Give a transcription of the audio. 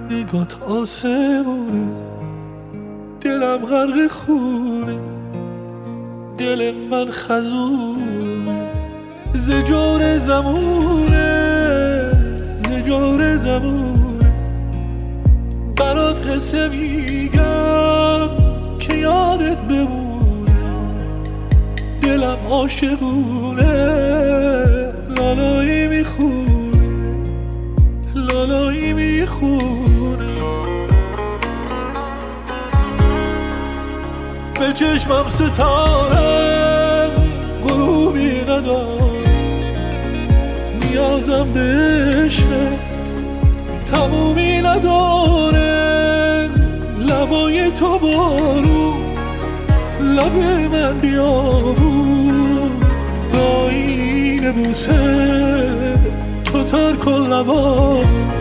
نگات آسمونه، دلم غرق خونه، دل من خزونه، زجور زمونه، زجور زمونه. برات قصه میگم که یادت بمونه، دلم عاشقونه، لالایی میخونه، لالایی میخونه. به چشمم ستاره غروبی نداره، نیازم به عشق تمومی نداره. لبای تو بارو، لب من بیابون، آینه بوسه تو تر کن لبا.